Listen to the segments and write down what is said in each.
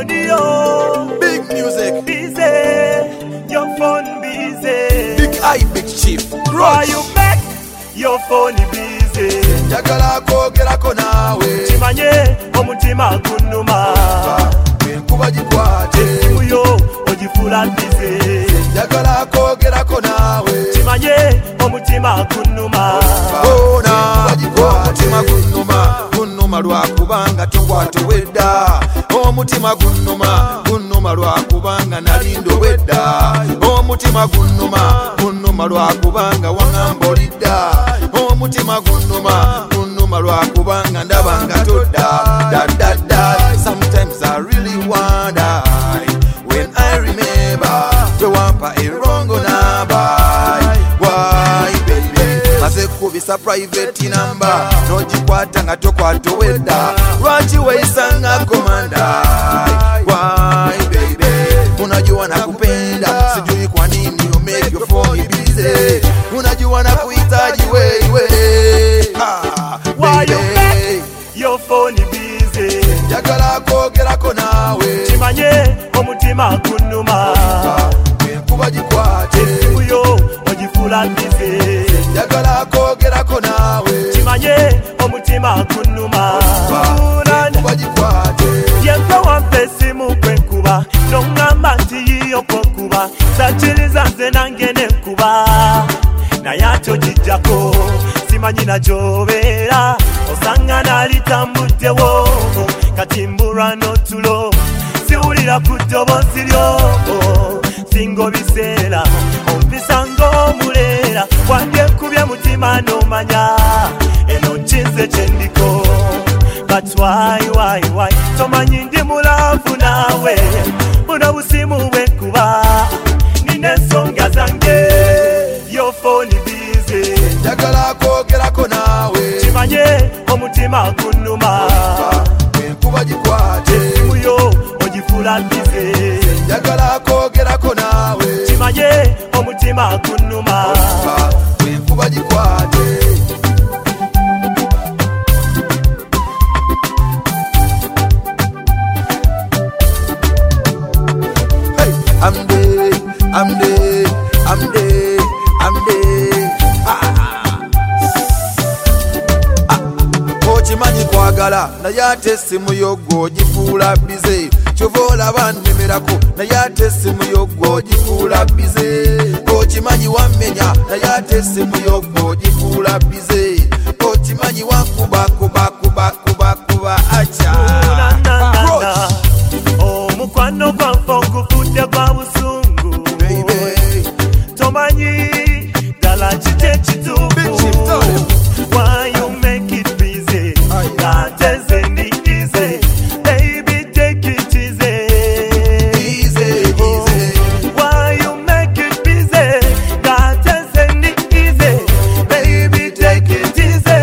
phone yo. Big music. Busy. Your phone busy. Big eye, big chief. Why you make your phone busy? Njagala kwogerako naawe. Kimanye omutima gunnuma. Enkuba gikwate. Esimu yo ogifuula busy. Njagala kwogerako naawe. Kimanye omutima gunnuma. Enkuba gikwate. Omutima gunnuma lwakubanga towedda. Omutima gunnuma lwakubanga nali ndowedda. Omutima gunnuma lwakubanga waŋŋamba olidda. Omutima gunnuma lwakubanga ndabanga todda. Sometimes I really wonder when I remember the wampa erongo nabai. Why baby maze kubisa private number nogikwata nga tokwata owedda. Lwaki weisanga komanda? Why baby unajua nakupenda, sijui kwa nini you make your phone busy. Unajua nakuhitaji wewe. Why you make your phone busy? Njagala kwogerako naawe. Kimanye omutima gunnuma. Enkuba gikwate. Esimu yo ogifuula busy. Njagala kwogerako naawe. Kimanye omutima gunnuma. Enkuba gikwate. Yempe wampa esimu kwenkuba noŋŋamba nti yiyo kwokuba sakkiriza nze nange nenkuba naye ate ogijjako simanyi na gy'obeera osanga naalitambuddewo kati mbulwa n'otulo siwulira ku ddoboozi lyo singa biseera ompisa ng'omuleera wandyekubye mutima n'omanya eno nkinze kyendiko. But why tomanyi ndi mulavu nawe buno busimu bwenkuba nina ensonga zange. Your phone busy. Njagala kwogerako naawe. Kimanye omutima gunnuma. Enkuba gikwate. Esimu yo ogifuula busy. Njagala kwogerako naawe. Kimanye omutima gunnuma. Enkuba gikwate. I'm there. Okimanyi kwagala naye ate essimu yogwo ogifuula bize. Kyova olaba nnemerako naye ate essimu yogwo ogifuula bize. Okimanyi wammenya naye ate essimu yogwo ogifuula bize. Okimanyi wankuba acha. Omukwano gwange ogufudde gwa busungu. Tomanyi ddala kiki ekituufu. Why you make it busy? Ate nze ndi easy. Baby take it easy. Why you make it busy? Ate nze ndi easy. Baby take it easy.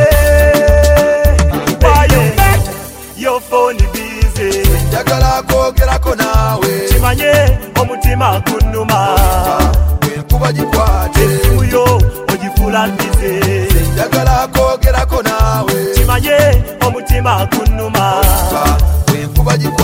Why you make your phone busy? Njagala kwogerako naawe. Kimanye omutima gunnuma. Enkuba gikwate. Esimu yo ogifuula busy. Njagala kwogerako naawe. Kimanye omutima gunnuma. Enkuba gikwate.